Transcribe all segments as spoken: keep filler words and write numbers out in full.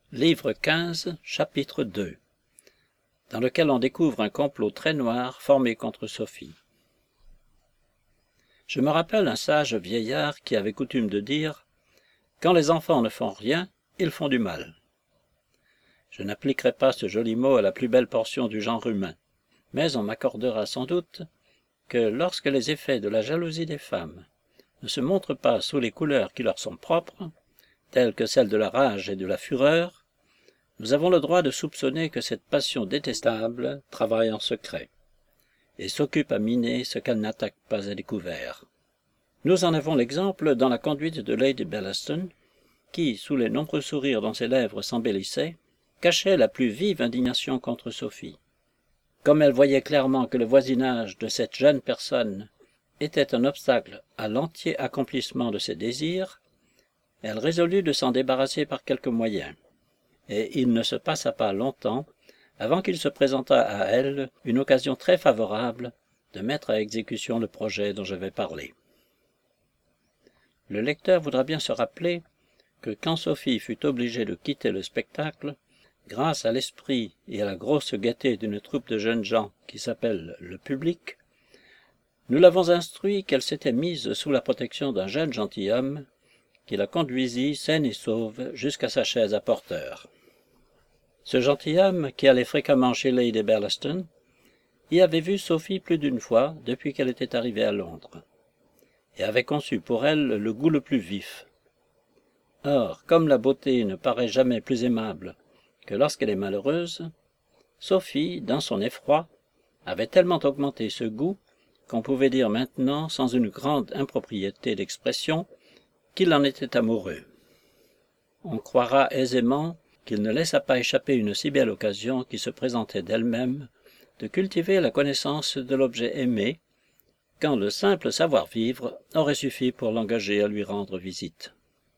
Livre quinze, chapitre deux, dans lequel on découvre un complot très noir formé contre Sophie. Je me rappelle un sage vieillard qui avait coutume de dire « Quand les enfants ne font rien, ils font du mal ». Je n'appliquerai pas ce joli mot à la plus belle portion du genre humain, mais on m'accordera sans doute que lorsque les effets de la jalousie des femmes ne se montrent pas sous les couleurs qui leur sont propres, telles que celles de la rage et de la fureur, nous avons le droit de soupçonner que cette passion détestable travaille en secret et s'occupe à miner ce qu'elle n'attaque pas à découvert. Nous en avons l'exemple dans la conduite de Lady Bellaston, qui, sous les nombreux sourires dont ses lèvres s'embellissaient, cachait la plus vive indignation contre Sophie. Comme elle voyait clairement que le voisinage de cette jeune personne était un obstacle à l'entier accomplissement de ses désirs, elle résolut de s'en débarrasser par quelques moyens. Et il ne se passa pas longtemps avant qu'il se présenta à elle une occasion très favorable de mettre à exécution le projet dont je vais parler. Le lecteur voudra bien se rappeler que quand Sophie fut obligée de quitter le spectacle, grâce à l'esprit et à la grosse gaieté d'une troupe de jeunes gens qui s'appelle le public, nous l'avons instruit qu'elle s'était mise sous la protection d'un jeune gentilhomme qui la conduisit saine et sauve jusqu'à sa chaise à porteur. Ce gentilhomme, qui allait fréquemment chez Lady Bellaston, y avait vu Sophie plus d'une fois depuis qu'elle était arrivée à Londres, et avait conçu pour elle le goût le plus vif. Or, comme la beauté ne paraît jamais plus aimable que lorsqu'elle est malheureuse, Sophie, dans son effroi, avait tellement augmenté ce goût qu'on pouvait dire maintenant, sans une grande impropriété d'expression, qu'il en était amoureux. On croira aisément qu'il ne laissa pas échapper une si belle occasion qui se présentait d'elle-même de cultiver la connaissance de l'objet aimé, quand le simple savoir-vivre aurait suffi pour l'engager à lui rendre visite.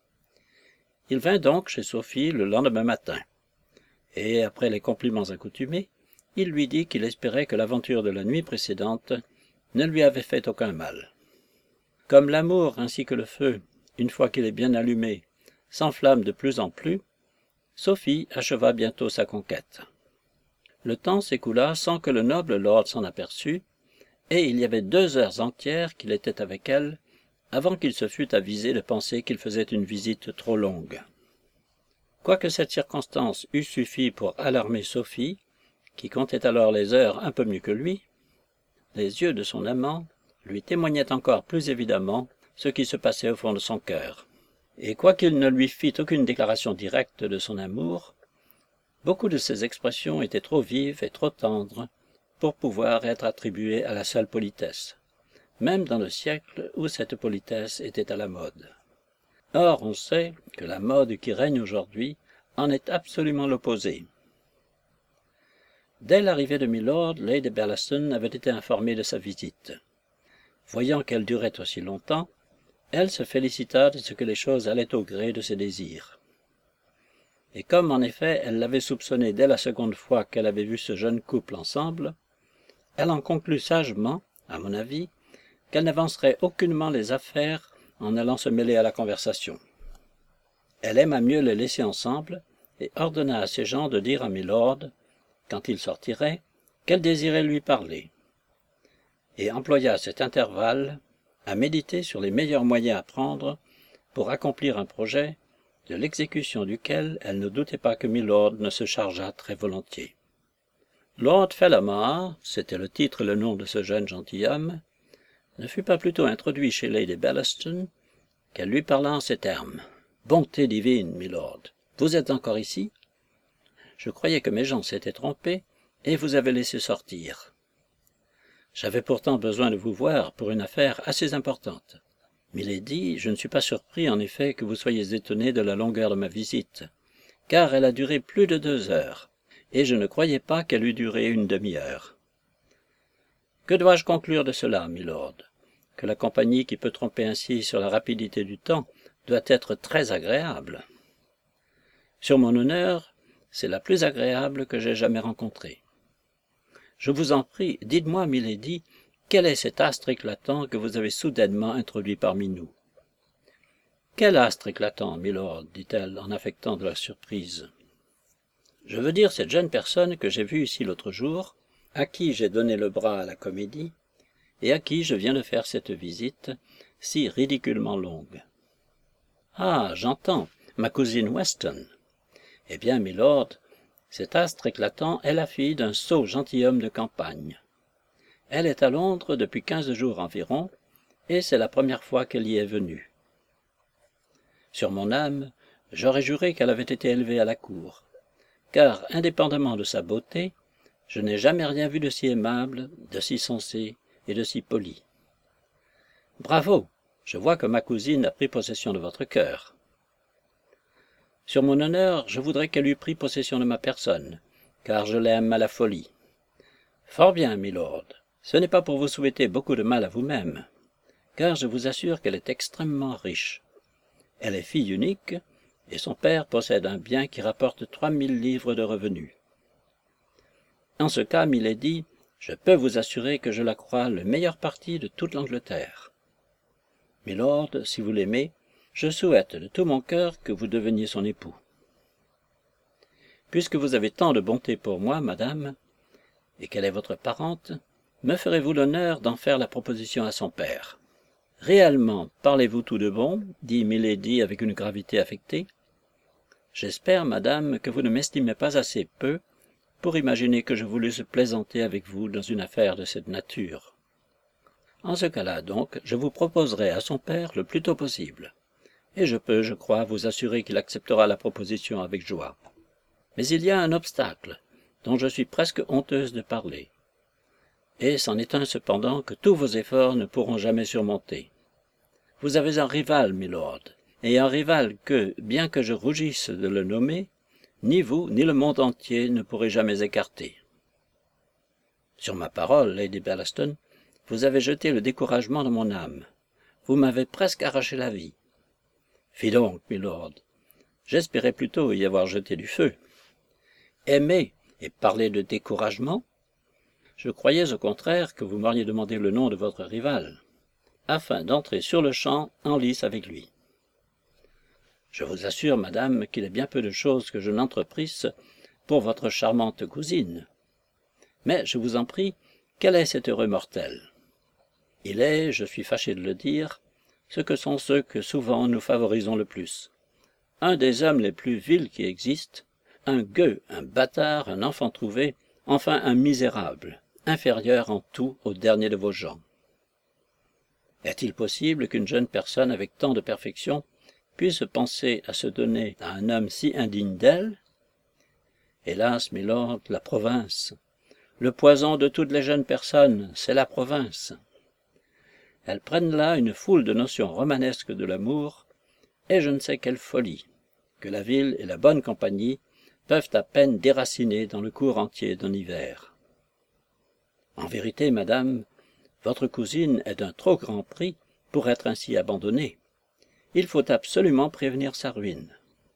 Il vint donc chez Sophie le lendemain matin, et, après les compliments accoutumés, il lui dit qu'il espérait que l'aventure de la nuit précédente ne lui avait fait aucun mal. Comme l'amour ainsi que le feu, une fois qu'il est bien allumé, s'enflamme de plus en plus, Sophie acheva bientôt sa conquête. Le temps s'écoula sans que le noble lord s'en aperçût, et il y avait deux heures entières qu'il était avec elle, avant qu'il se fût avisé de penser qu'il faisait une visite trop longue. Quoique cette circonstance eût suffi pour alarmer Sophie, qui comptait alors les heures un peu mieux que lui, les yeux de son amant lui témoignaient encore plus évidemment ce qui se passait au fond de son cœur. Et quoiqu'il ne lui fît aucune déclaration directe de son amour, beaucoup de ses expressions étaient trop vives et trop tendres pour pouvoir être attribuées à la seule politesse, même dans le siècle où cette politesse était à la mode. Or, on sait que la mode qui règne aujourd'hui en est absolument l'opposé. Dès l'arrivée de Milord, Lady Bellaston avait été informée de sa visite. Voyant qu'elle durait aussi longtemps, elle se félicita de ce que les choses allaient au gré de ses désirs. Et comme en effet elle l'avait soupçonné dès la seconde fois qu'elle avait vu ce jeune couple ensemble, elle en conclut sagement, à mon avis, qu'elle n'avancerait aucunement les affaires en allant se mêler à la conversation. Elle aima mieux les laisser ensemble et ordonna à ses gens de dire à Milord, quand il sortirait, qu'elle désirait lui parler, et employa cet intervalle à méditer sur les meilleurs moyens à prendre pour accomplir un projet de l'exécution duquel elle ne doutait pas que Milord ne se chargeât très volontiers. Lord Fellamar, c'était le titre et le nom de ce jeune gentilhomme, ne fut pas plutôt introduit chez Lady Bellaston qu'elle lui parla en ces termes. « Bonté divine, Milord, vous êtes encore ici? Je croyais que mes gens s'étaient trompés et vous avez laissé sortir. J'avais pourtant besoin de vous voir pour une affaire assez importante. Milady, je ne suis pas surpris en effet que vous soyez étonné de la longueur de ma visite, car elle a duré plus de deux heures, et je ne croyais pas qu'elle eût duré une demi-heure. Que dois-je conclure de cela, Milord? Que la compagnie qui peut tromper ainsi sur la rapidité du temps doit être très agréable. Sur mon honneur, c'est la plus agréable que j'aie jamais rencontrée. Je vous en prie, dites-moi, Milady, quel est cet astre éclatant que vous avez soudainement introduit parmi nous? Quel astre éclatant, Milord, dit-elle en affectant de la surprise. Je veux dire cette jeune personne que j'ai vue ici l'autre jour, à qui j'ai donné le bras à la comédie, et à qui je viens de faire cette visite, si ridiculement longue. Ah, j'entends, ma cousine Weston. Eh bien, milord, cet astre éclatant est la fille d'un sot gentilhomme de campagne. Elle est à Londres depuis quinze jours environ, et c'est la première fois qu'elle y est venue. Sur mon âme, j'aurais juré qu'elle avait été élevée à la cour, car, indépendamment de sa beauté, je n'ai jamais rien vu de si aimable, de si sensé et de si poli. Bravo! Je vois que ma cousine a pris possession de votre cœur. Sur mon honneur, je voudrais qu'elle eût pris possession de ma personne, car je l'aime à la folie. Fort bien, milord, ce n'est pas pour vous souhaiter beaucoup de mal à vous-même, car je vous assure qu'elle est extrêmement riche. Elle est fille unique, et son père possède un bien qui rapporte trois mille livres de revenus. En ce cas, milady, je peux vous assurer que je la crois le meilleur parti de toute l'Angleterre. Milord, si vous l'aimez, je souhaite de tout mon cœur que vous deveniez son époux. Puisque vous avez tant de bonté pour moi, madame, et qu'elle est votre parente, me ferez-vous l'honneur d'en faire la proposition à son père? Réellement, parlez-vous tout de bon, dit milady avec une gravité affectée. J'espère, madame, que vous ne m'estimez pas assez peu pour imaginer que je voulusse plaisanter avec vous dans une affaire de cette nature. En ce cas-là, donc, je vous proposerai à son père le plus tôt possible, et je peux, je crois, vous assurer qu'il acceptera la proposition avec joie. Mais il y a un obstacle, dont je suis presque honteuse de parler, et c'en est un cependant que tous vos efforts ne pourront jamais surmonter. Vous avez un rival, milord, et un rival que, bien que je rougisse de le nommer, ni vous, ni le monde entier ne pourrez jamais écarter. Sur ma parole, Lady Bellaston, vous avez jeté le découragement dans mon âme. Vous m'avez presque arraché la vie. Fi donc, milord, j'espérais plutôt y avoir jeté du feu. Aimer et parler de découragement? Je croyais au contraire que vous m'auriez demandé le nom de votre rival, afin d'entrer sur le champ en lice avec lui. Je vous assure, madame, qu'il est bien peu de choses que je n'entreprisse pour votre charmante cousine. Mais, je vous en prie, quel est cet heureux mortel? Il est, je suis fâché de le dire, ce que sont ceux que souvent nous favorisons le plus. Un des hommes les plus vils qui existent, un gueux, un bâtard, un enfant trouvé, enfin un misérable, inférieur en tout au dernier de vos gens. Est-il possible qu'une jeune personne avec tant de perfection puisse penser à se donner à un homme si indigne d'elle? Hélas, milord, la province, le poison de toutes les jeunes personnes, c'est la province. Elles prennent là une foule de notions romanesques de l'amour, et je ne sais quelle folie, que la ville et la bonne compagnie peuvent à peine déraciner dans le cours entier d'un hiver. En vérité, madame, votre cousine est d'un trop grand prix pour être ainsi abandonnée. Il faut absolument prévenir sa ruine.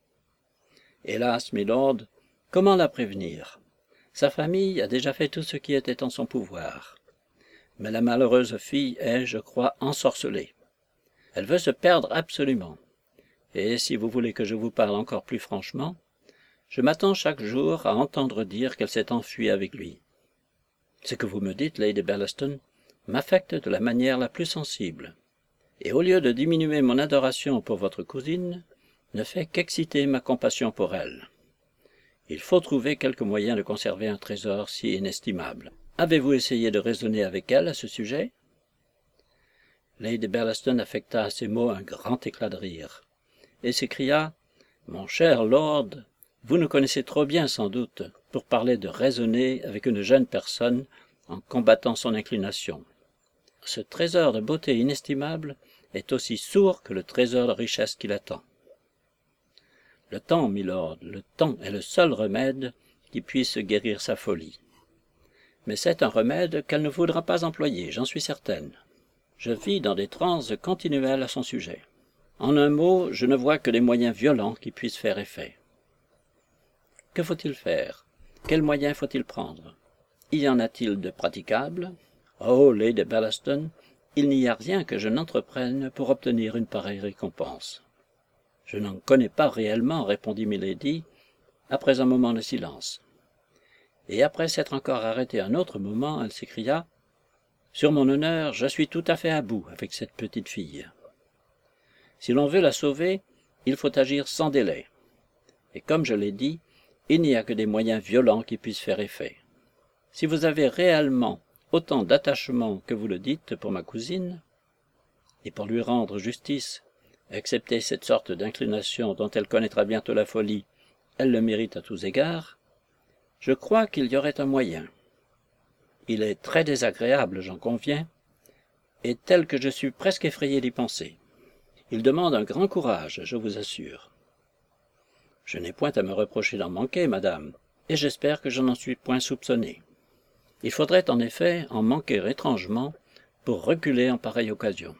Hélas, milord, comment la prévenir? Sa famille a déjà fait tout ce qui était en son pouvoir. Mais la malheureuse fille est, je crois, ensorcelée. Elle veut se perdre absolument. Et si vous voulez que je vous parle encore plus franchement, je m'attends chaque jour à entendre dire qu'elle s'est enfuie avec lui. Ce que vous me dites, Lady Bellaston, m'affecte de la manière la plus sensible, et au lieu de diminuer mon adoration pour votre cousine, ne fait qu'exciter ma compassion pour elle. Il faut trouver quelque moyen de conserver un trésor si inestimable. Avez-vous essayé de raisonner avec elle à ce sujet? Lady Bellaston affecta à ces mots un grand éclat de rire, et s'écria « Mon cher lord, vous nous connaissez trop bien sans doute pour parler de raisonner avec une jeune personne en combattant son inclination. Ce trésor de beauté inestimable est aussi sourd que le trésor de richesse qui l'attend. Le temps, milord, le temps est le seul remède qui puisse guérir sa folie. Mais c'est un remède qu'elle ne voudra pas employer, j'en suis certaine. Je vis dans des transes continuelles à son sujet. En un mot, je ne vois que des moyens violents qui puissent faire effet. Que faut-il faire? Quels moyens faut-il prendre? Y en a-t-il de praticables? Oh, Lady Bellaston, il n'y a rien que je n'entreprenne pour obtenir une pareille récompense. Je n'en connais pas réellement, répondit Milady, après un moment de silence. Et après s'être encore arrêtée un autre moment, elle s'écria « Sur mon honneur, je suis tout à fait à bout avec cette petite fille. Si l'on veut la sauver, il faut agir sans délai. Et comme je l'ai dit, il n'y a que des moyens violents qui puissent faire effet. Si vous avez réellement autant d'attachement que vous le dites pour ma cousine, et pour lui rendre justice, excepté cette sorte d'inclination dont elle connaîtra bientôt la folie, elle le mérite à tous égards, je crois qu'il y aurait un moyen. Il est très désagréable, j'en conviens, et tel que je suis presque effrayé d'y penser. Il demande un grand courage, je vous assure. Je n'ai point à me reprocher d'en manquer, madame, et j'espère que je n'en suis point soupçonné. Il faudrait en effet en manquer étrangement pour reculer en pareille occasion.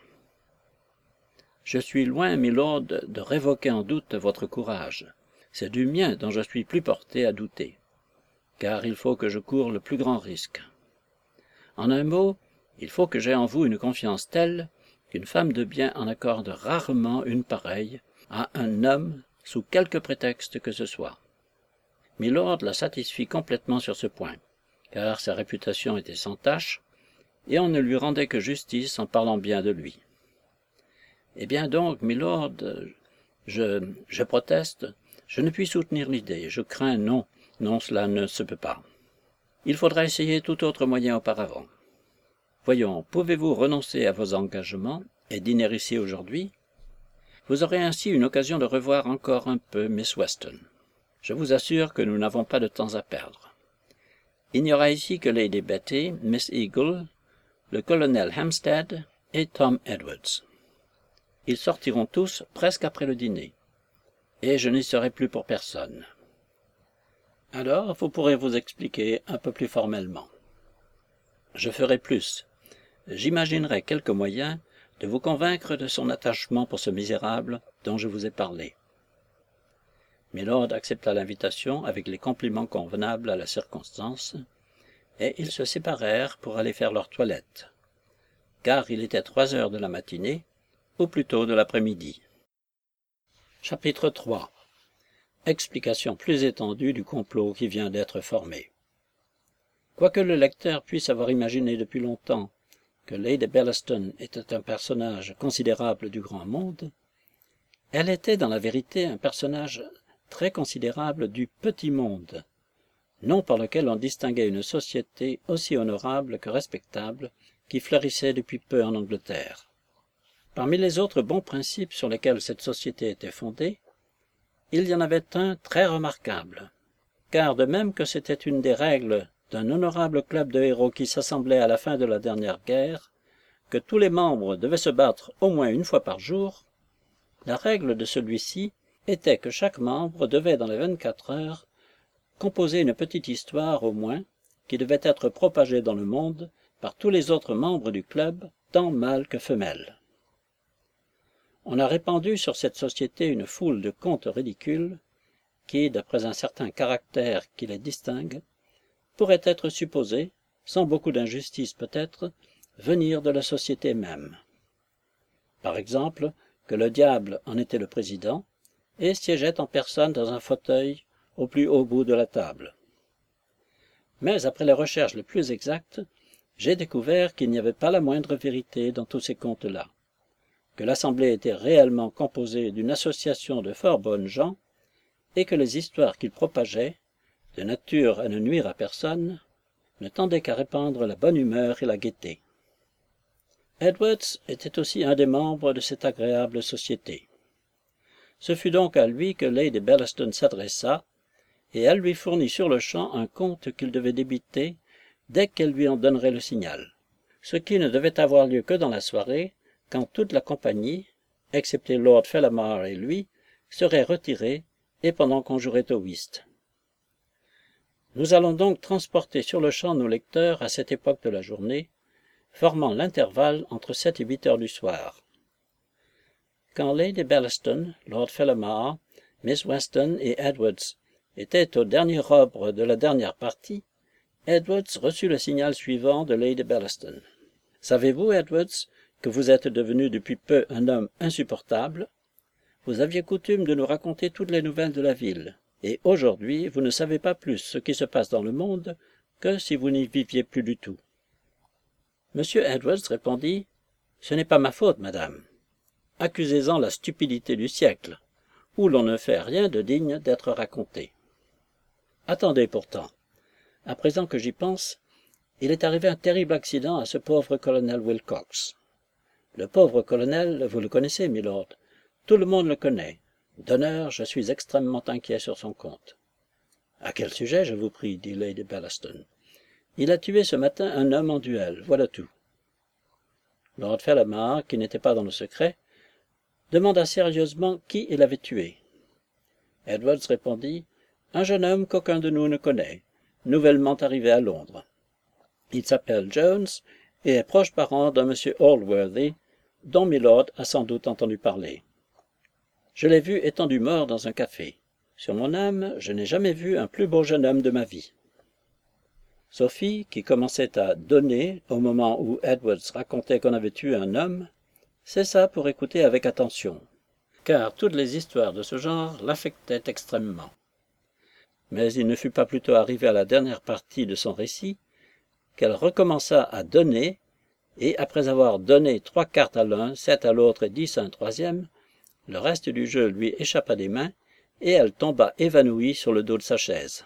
Je suis loin, milord, de révoquer en doute votre courage. C'est du mien dont je suis plus porté à douter, car il faut que je coure le plus grand risque. En un mot, il faut que j'aie en vous une confiance telle qu'une femme de bien en accorde rarement une pareille à un homme sous quelque prétexte que ce soit. Milord la satisfit complètement sur ce point, car sa réputation était sans tache, et on ne lui rendait que justice en parlant bien de lui. Eh bien donc, milord, je, je proteste, je ne puis soutenir l'idée, je crains, non, non, cela ne se peut pas. Il faudra essayer tout autre moyen auparavant. Voyons, pouvez-vous renoncer à vos engagements et dîner ici aujourd'hui? Vous aurez ainsi une occasion de revoir encore un peu Miss Weston. Je vous assure que nous n'avons pas de temps à perdre. Il n'y aura ici que Lady Betty, Miss Eagle, le colonel Hampstead et Tom Edwards. Ils sortiront tous presque après le dîner, et je n'y serai plus pour personne. Alors, vous pourrez vous expliquer un peu plus formellement. Je ferai plus. J'imaginerai quelques moyens de vous convaincre de son attachement pour ce misérable dont je vous ai parlé. Milord accepta l'invitation avec les compliments convenables à la circonstance, et ils se séparèrent pour aller faire leur toilette, car il était trois heures de la matinée, ou plutôt de l'après-midi. Chapitre trois. Explication plus étendue du complot qui vient d'être formé. Quoique le lecteur puisse avoir imaginé depuis longtemps que Lady Bellaston était un personnage considérable du grand monde, elle était dans la vérité un personnage très considérable du petit monde, nom par lequel on distinguait une société aussi honorable que respectable qui fleurissait depuis peu en Angleterre. Parmi les autres bons principes sur lesquels cette société était fondée, il y en avait un très remarquable, car de même que c'était une des règles d'un honorable club de héros qui s'assemblait à la fin de la dernière guerre, que tous les membres devaient se battre au moins une fois par jour, la règle de celui-ci était que chaque membre devait dans les vingt-quatre heures composer une petite histoire au moins, qui devait être propagée dans le monde par tous les autres membres du club, tant mâles que femelles. On a répandu sur cette société une foule de contes ridicules, qui, d'après un certain caractère qui les distingue, pourraient être supposés, sans beaucoup d'injustice peut-être, venir de la société même. Par exemple, que le diable en était le président, et siégeait en personne dans un fauteuil au plus haut bout de la table. Mais après les recherches les plus exactes, j'ai découvert qu'il n'y avait pas la moindre vérité dans tous ces contes-là, que l'assemblée était réellement composée d'une association de fort bonnes gens, et que les histoires qu'ils propageaient, de nature à ne nuire à personne, ne tendaient qu'à répandre la bonne humeur et la gaieté. Edwards était aussi un des membres de cette agréable société. Ce fut donc à lui que Lady Bellaston s'adressa, et elle lui fournit sur-le-champ un compte qu'il devait débiter dès qu'elle lui en donnerait le signal, ce qui ne devait avoir lieu que dans la soirée, quand toute la compagnie, excepté Lord Fellamar et lui, serait retirée, et pendant qu'on jouerait au whist. Nous allons donc transporter sur-le-champ nos lecteurs à cette époque de la journée, formant l'intervalle entre sept et huit heures du soir. Quand Lady Bellaston, Lord Fellamar, Miss Weston et Edwards étaient au dernier robre de la dernière partie, Edwards reçut le signal suivant de Lady Bellaston. « Savez-vous, Edwards, que vous êtes devenu depuis peu un homme insupportable? Vous aviez coutume de nous raconter toutes les nouvelles de la ville, et aujourd'hui vous ne savez pas plus ce qui se passe dans le monde que si vous n'y viviez plus du tout. Monsieur Edwards répondit « Ce n'est pas ma faute, madame. Accusez-en la stupidité du siècle, où l'on ne fait rien de digne d'être raconté. » Attendez pourtant. À présent que j'y pense, il est arrivé un terrible accident à ce pauvre colonel Wilcox. Le pauvre colonel, vous le connaissez, milord. Tout le monde le connaît. D'honneur, je suis extrêmement inquiet sur son compte. « À quel sujet, je vous prie, dit Lady Bellaston. Il a tué ce matin un homme en duel, voilà tout. » Lord Fellamar, qui n'était pas dans le secret, demanda sérieusement qui il avait tué. Edwards répondit « Un jeune homme qu'aucun de nous ne connaît, nouvellement arrivé à Londres. Il s'appelle Jones et est proche parent d'un monsieur Allworthy, dont Milord a sans doute entendu parler. Je l'ai vu étendu mort dans un café. Sur mon âme, je n'ai jamais vu un plus beau jeune homme de ma vie. » Sophie, qui commençait à donner au moment où Edwards racontait qu'on avait tué un homme, cessa pour écouter avec attention, car toutes les histoires de ce genre l'affectaient extrêmement. Mais il ne fut pas plutôt arrivé à la dernière partie de son récit qu'elle recommença à donner, et après avoir donné trois cartes à l'un, sept à l'autre et dix à un troisième, le reste du jeu lui échappa des mains, et elle tomba évanouie sur le dos de sa chaise.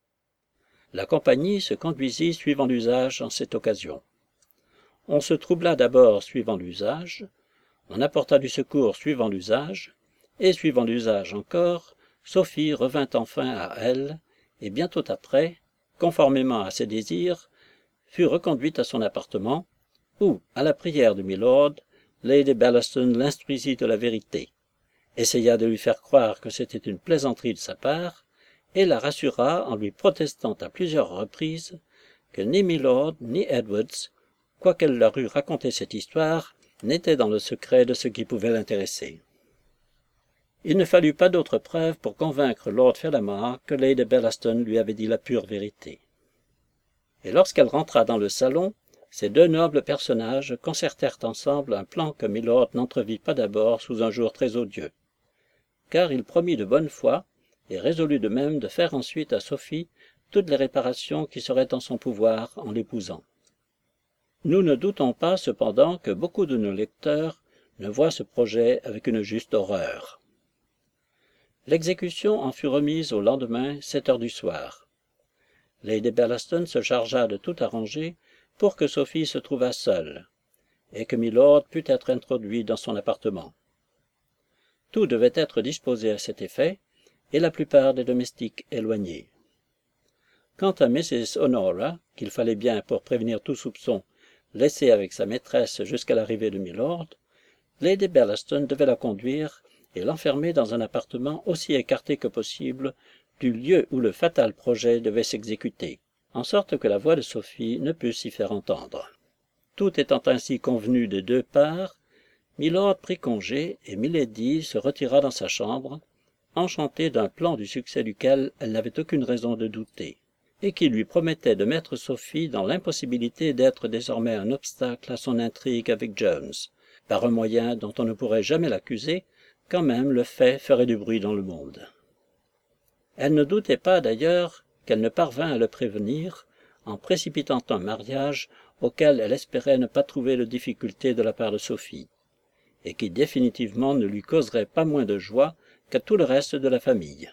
La compagnie se conduisit suivant l'usage en cette occasion. On se troubla d'abord suivant l'usage, on apporta du secours suivant l'usage, et suivant l'usage encore, Sophie revint enfin à elle, et bientôt après, conformément à ses désirs, fut reconduite à son appartement, où, à la prière de Milord, Lady Bellaston l'instruisit de la vérité, essaya de lui faire croire que c'était une plaisanterie de sa part, et la rassura en lui protestant à plusieurs reprises que ni Milord ni Edwards, quoiqu'elle leur eût raconté cette histoire, n'étaient dans le secret de ce qui pouvait l'intéresser. Il ne fallut pas d'autres preuves pour convaincre Lord Fellamar que Lady Bellaston lui avait dit la pure vérité. Et lorsqu'elle rentra dans le salon, ces deux nobles personnages concertèrent ensemble un plan que Milord n'entrevit pas d'abord sous un jour très odieux, car il promit de bonne foi, et résolut de même de faire ensuite à Sophie toutes les réparations qui seraient en son pouvoir en l'épousant. Nous ne doutons pas cependant que beaucoup de nos lecteurs ne voient ce projet avec une juste horreur. L'exécution en fut remise au lendemain, sept heures du soir. Lady Bellaston se chargea de tout arranger pour que Sophie se trouvât seule, et que Milord pût être introduit dans son appartement. Tout devait être disposé à cet effet, et la plupart des domestiques éloignés. Quant à Missus Honora, qu'il fallait bien, pour prévenir tout soupçon, laisser avec sa maîtresse jusqu'à l'arrivée de Milord, Lady Bellaston devait la conduire et l'enfermer dans un appartement aussi écarté que possible du lieu où le fatal projet devait s'exécuter, en sorte que la voix de Sophie ne pût s'y faire entendre. Tout étant ainsi convenu des deux parts, Milord prit congé et Milady se retira dans sa chambre, enchantée d'un plan du succès duquel elle n'avait aucune raison de douter, et qui lui promettait de mettre Sophie dans l'impossibilité d'être désormais un obstacle à son intrigue avec Jones, par un moyen dont on ne pourrait jamais l'accuser, quand même le fait ferait du bruit dans le monde. Elle ne doutait pas d'ailleurs qu'elle ne parvint à le prévenir, en précipitant un mariage auquel elle espérait ne pas trouver de difficulté de la part de Sophie, et qui définitivement ne lui causerait pas moins de joie qu'à tout le reste de la famille.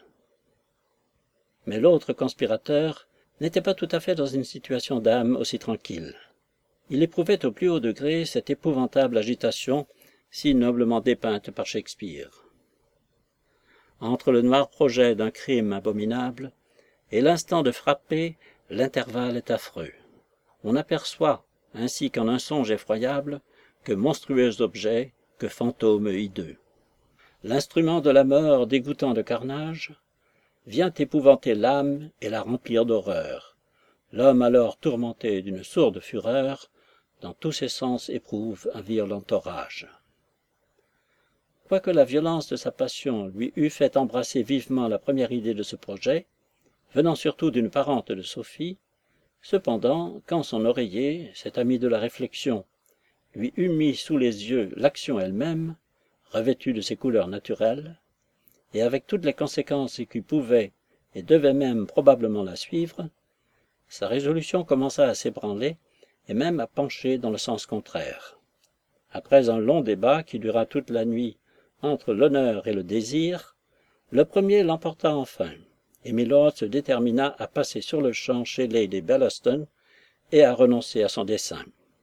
Mais l'autre conspirateur n'était pas tout à fait dans une situation d'âme aussi tranquille. Il éprouvait au plus haut degré cette épouvantable agitation si noblement dépeinte par Shakespeare. Entre le noir projet d'un crime abominable et l'instant de frapper, l'intervalle est affreux. On aperçoit, ainsi qu'en un songe effroyable, que monstrueux objets, que fantômes hideux. L'instrument de la mort dégoûtant de carnage vient épouvanter l'âme et la remplir d'horreur. L'homme alors tourmenté d'une sourde fureur, dans tous ses sens éprouve un violent orage. Quoique la violence de sa passion lui eût fait embrasser vivement la première idée de ce projet, venant surtout d'une parente de Sophie, cependant, quand son oreiller, cet ami de la réflexion, lui eut mis sous les yeux l'action elle-même, revêtue de ses couleurs naturelles, et avec toutes les conséquences qui pouvaient, et devait même probablement la suivre, sa résolution commença à s'ébranler et même à pencher dans le sens contraire. Après un long débat qui dura toute la nuit entre l'honneur et le désir, le premier l'emporta enfin, et Milord se détermina à passer sur le champ chez Lady Bellaston et à renoncer à son dessein.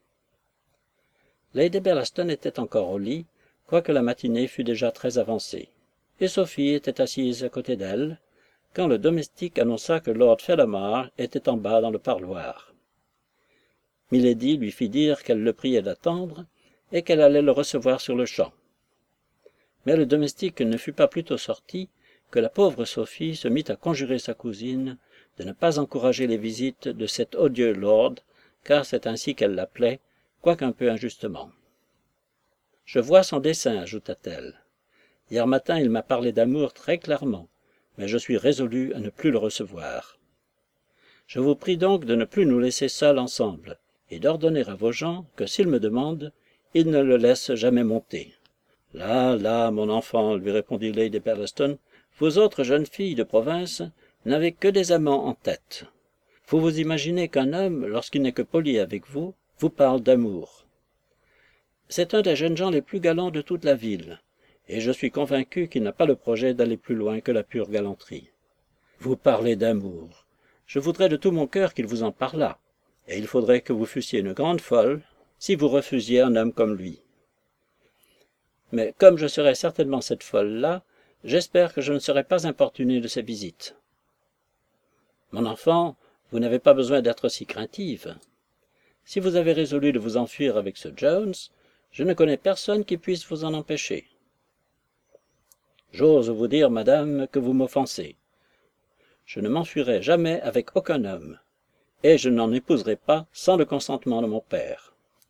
Lady Bellaston était encore au lit, quoique la matinée fût déjà très avancée, et Sophie était assise à côté d'elle, quand le domestique annonça que Lord Fellamar était en bas dans le parloir. Milady lui fit dire qu'elle le priait d'attendre, et qu'elle allait le recevoir sur le champ. Mais le domestique ne fut pas plus tôt sorti que la pauvre Sophie se mit à conjurer sa cousine de ne pas encourager les visites de cet odieux lord, car c'est ainsi qu'elle l'appelait, quoiqu'un peu injustement. « Je vois son dessein, ajouta-t-elle. Hier matin il m'a parlé d'amour très clairement, mais je suis résolue à ne plus le recevoir. Je vous prie donc de ne plus nous laisser seuls ensemble, et d'ordonner à vos gens que, s'ils me demandent, ils ne le laissent jamais monter. »« Là, là, mon enfant, lui répondit Lady Bellaston, vous autres jeunes filles de province n'avez que des amants en tête. Vous vous imaginez qu'un homme, lorsqu'il n'est que poli avec vous, vous parle d'amour. C'est un des jeunes gens les plus galants de toute la ville, et je suis convaincu qu'il n'a pas le projet d'aller plus loin que la pure galanterie. Vous parlez d'amour. Je voudrais de tout mon cœur qu'il vous en parlât, et il faudrait que vous fussiez une grande folle si vous refusiez un homme comme lui. Mais comme je serai certainement cette folle-là, j'espère que je ne serai pas importuné de ses visites. Mon enfant, vous n'avez pas besoin d'être si craintive. Si vous avez résolu de vous enfuir avec ce Jones, je ne connais personne qui puisse vous en empêcher. J'ose vous dire, madame, que vous m'offensez. Je ne m'enfuirai jamais avec aucun homme, et je n'en épouserai pas sans le consentement de mon père.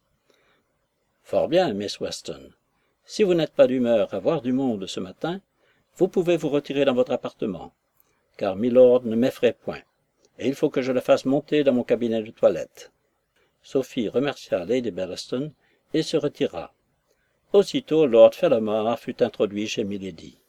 Fort bien, Miss Weston. Si vous n'êtes pas d'humeur à voir du monde ce matin, vous pouvez vous retirer dans votre appartement, car Milord ne m'effraie point, et il faut que je le fasse monter dans mon cabinet de toilette. Sophie remercia Lady Bellaston et se retira. Aussitôt Lord Fellamar fut introduit chez Milady.